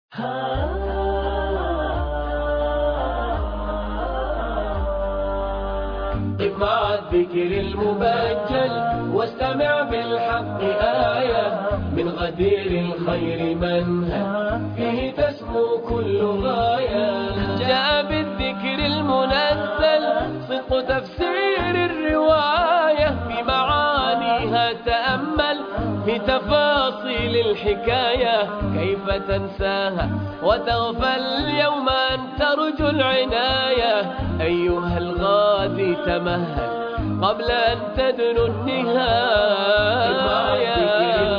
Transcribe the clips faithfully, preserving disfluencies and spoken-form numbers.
قف مع الذكر المبجل واستمع بالحق آية من غدير الخير منهج فيه تسمو كل غاية. جاء بالذكر المنزل صدق تفسير الرواية في معانيها تأمل في تفاصيل الحكاية كيف تنساها وتغفل يوم أن ترجو العناية. أيها الغازي تمهل قبل أن تدنو النهاية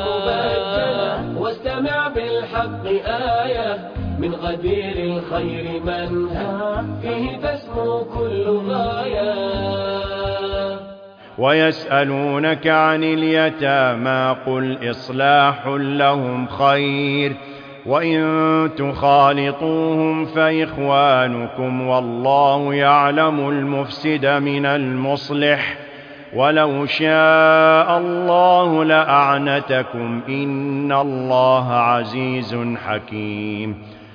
واستمع بالحق آية من غدير الخير منهج فيه تسمو كل غاية. ويسألونك عن اليتامى قل إصلاح لهم خير وإن تخالطوهم فإخوانكم والله يعلم المفسد من المصلح ولو شاء الله لأعنتكم إن الله عزيز حكيم.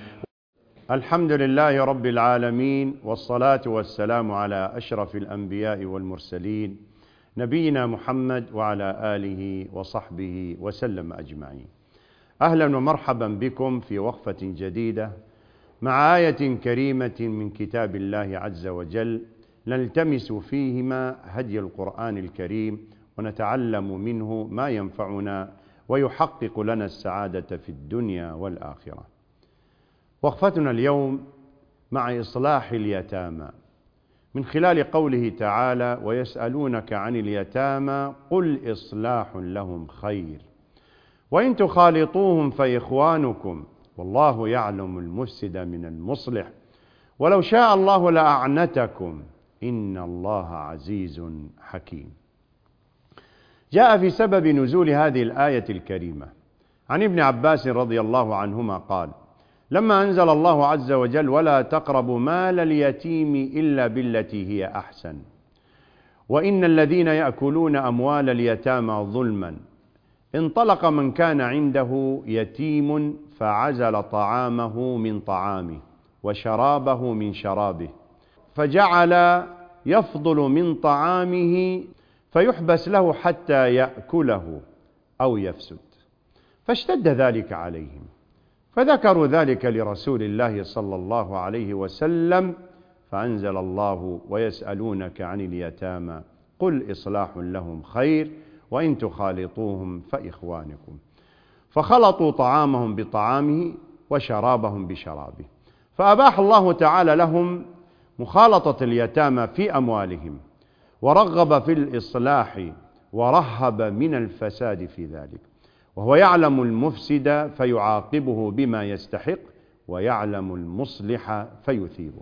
الحمد لله رب العالمين، والصلاة والسلام على أشرف الأنبياء والمرسلين نبينا محمد وعلى آله وصحبه وسلم أجمعين. أهلا ومرحبا بكم في وقفة جديدة مع آية كريمة من كتاب الله عز وجل نلتمس فيهما هدي القرآن الكريم ونتعلم منه ما ينفعنا ويحقق لنا السعادة في الدنيا والآخرة. وقفتنا اليوم مع إصلاح اليتامى من خلال قوله تعالى ويسألونك عن اليتامى قل إصلاح لهم خير وإن تخالطوهم فإخوانكم والله يعلم المفسد من المصلح ولو شاء الله لأعنتكم إن الله عزيز حكيم. جاء في سبب نزول هذه الآية الكريمة عن ابن عباس رضي الله عنهما قال لما أنزل الله عز وجل ولا تقربوا مال اليتيم إلا بالتي هي أحسن وإن الذين يأكلون أموال اليتامى ظلما انطلق من كان عنده يتيم فعزل طعامه من طعامه وشرابه من شرابه فجعل يفضل من طعامه فيحبس له حتى يأكله أو يفسد، فاشتد ذلك عليهم فذكروا ذلك لرسول الله صلى الله عليه وسلم فأنزل الله ويسألونك عن اليتامى قل إصلاح لهم خير وإن تخالطوهم فإخوانكم، فخلطوا طعامهم بطعامه وشرابهم بشرابه، فأباح الله تعالى لهم مخالطة اليتامى في أموالهم ورغب في الإصلاح ورهب من الفساد في ذلك، وهو يعلم المفسد فيعاقبه بما يستحق ويعلم المصلح فيثيبه.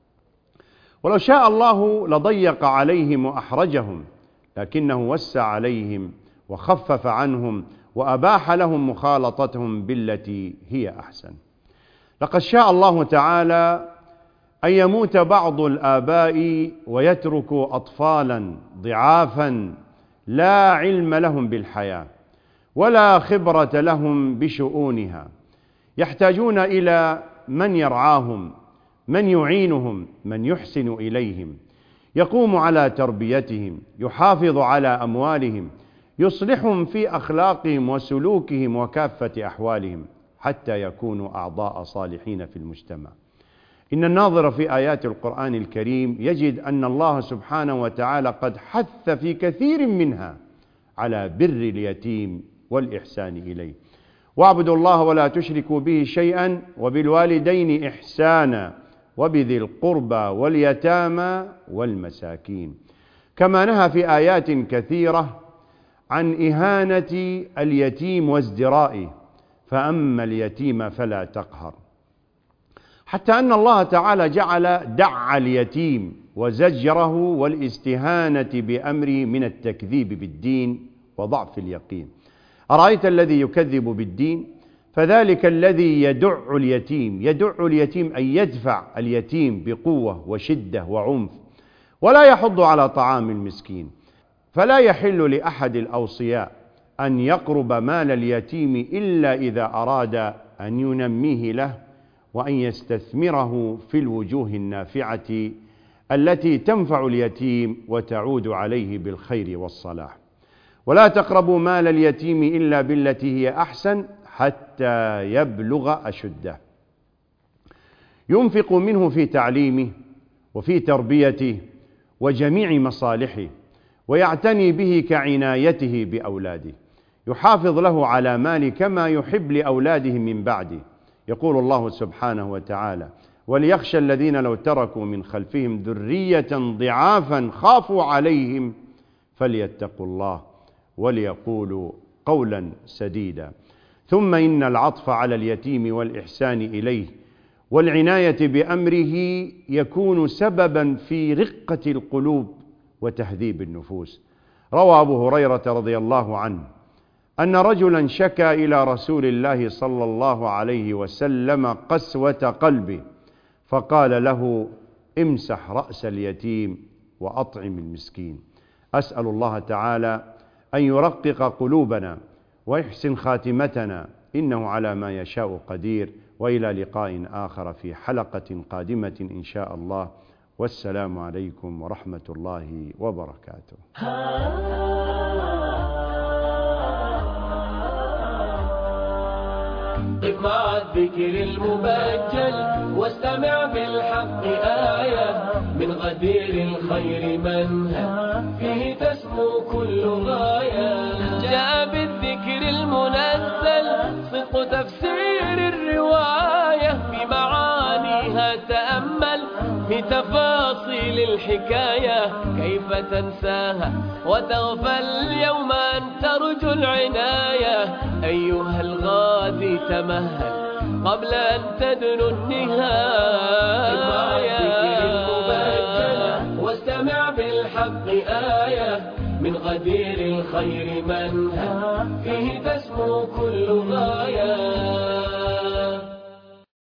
ولو شاء الله لضيق عليهم وأحرجهم لكنه وسع عليهم وخفف عنهم وأباح لهم مخالطتهم بالتي هي أحسن. لقد شاء الله تعالى أن يموت بعض الآباء ويتركوا أطفالا ضعافا لا علم لهم بالحياة ولا خبرة لهم بشؤونها، يحتاجون إلى من يرعاهم، من يعينهم، من يحسن إليهم، يقوم على تربيتهم، يحافظ على أموالهم، يصلحهم في أخلاقهم وسلوكهم وكافة أحوالهم حتى يكونوا أعضاء صالحين في المجتمع. إن الناظر في آيات القرآن الكريم يجد أن الله سبحانه وتعالى قد حث في كثير منها على بر اليتيم والإحسان إليه. واعبدوا الله ولا تشركوا به شيئا وبالوالدين إحسانا وبذي القربى واليتامى والمساكين، كما نهى في آيات كثيرة عن إهانة اليتيم وازدرائه، فأما اليتيم فلا تقهر، حتى أن الله تعالى جعل دع اليتيم وزجره والاستهانة بأمره من التكذيب بالدين وضعف اليقين. أرأيت الذي يكذب بالدين؟ فذلك الذي يدع اليتيم، يدع اليتيم أي يدفع اليتيم بقوة وشدة وعنف، ولا يحض على طعام المسكين. فلا يحل لأحد الأوصياء أن يقرب مال اليتيم إلا إذا أراد أن ينميه له وأن يستثمره في الوجوه النافعة التي تنفع اليتيم وتعود عليه بالخير والصلاح. ولا تقربوا مال اليتيم إلا بالتي هي أحسن حتى يبلغ أشده. ينفق منه في تعليمه وفي تربيته وجميع مصالحه، ويعتني به كعنايته بأولاده، يحافظ له على مال كما يحب لأولاده من بعده. يقول الله سبحانه وتعالى: وليخشى الذين لو تركوا من خلفهم ذرية ضعافا خافوا عليهم فليتقوا الله وليقولوا قولا سديدا. ثم إن العطف على اليتيم والإحسان إليه والعناية بأمره يكون سببا في رقة القلوب وتهذيب النفوس. روى أبو هريرة رضي الله عنه أن رجلا شكى إلى رسول الله صلى الله عليه وسلم قسوة قلبه، فقال له: امسح رأس اليتيم وأطعم المسكين. أسأل الله تعالى أن يرقق قلوبنا ويحسن خاتمتنا، إنه على ما يشاء قدير. وإلى لقاء آخر في حلقة قادمة إن شاء الله، والسلام عليكم ورحمة الله وبركاته. قف مع الذكر المبجل واستمع بالحق آية من غدير الخير منهى فيه تسمو كل غاية. جاء بالذكر المنزل صدق تفسير الرواية بمعانيها تأمل في تفاصيل الحكاية كيف تنساها وتغفل يوما ترجو العناية. أيها الغادي تمهل قبل أن تدنو النهاية. واستمع بالحق آية من غدير الخير منهى فيه تسمو كل غاية.